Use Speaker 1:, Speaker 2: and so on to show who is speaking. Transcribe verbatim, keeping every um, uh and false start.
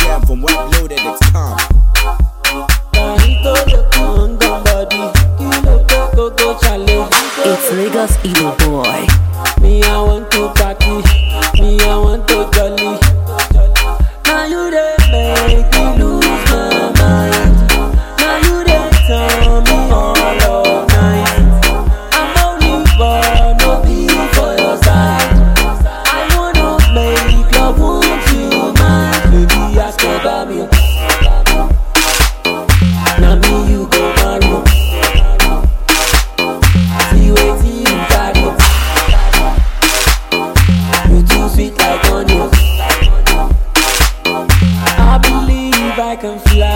Speaker 1: Ken from Web Loaded, it's calm.
Speaker 2: It's Lagos Evil Boy.
Speaker 3: Me, I want to party. Me, I want to jolly. Now you dey make me lose my mind. Now you dey tell me all of night. I'm only born no be for your side. I wanna make love, won't you mind? Baby, ask about me. Now me you go marry. See wetin you carry. You too sweet like onion. I believe I can fly.